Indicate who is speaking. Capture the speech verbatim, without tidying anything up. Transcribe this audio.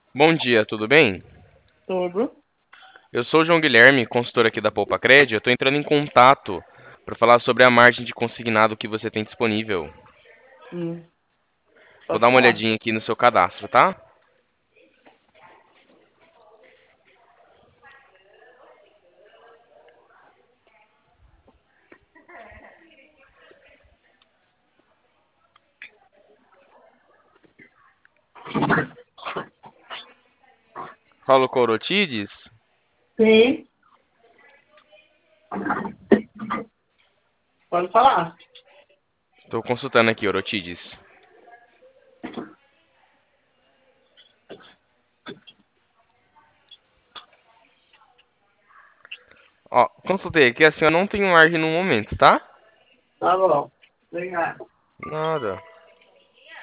Speaker 1: Bom dia, tudo bem?
Speaker 2: Tudo.
Speaker 1: Eu sou o João Guilherme, consultor aqui da Poupa Cred. Eu estou entrando em contato para falar sobre a margem de consignado que você tem disponível.
Speaker 2: Hum,
Speaker 1: Vou dar
Speaker 2: pode
Speaker 1: uma
Speaker 2: falar.
Speaker 1: olhadinha aqui no seu cadastro, tá? Paulo Corotides?
Speaker 2: Sim, pode falar.
Speaker 1: Estou consultando aqui, Orotides. Ó, consultei aqui, assim, eu não tenho margem no momento, tá?
Speaker 2: Tá bom. Obrigado.
Speaker 1: Nada.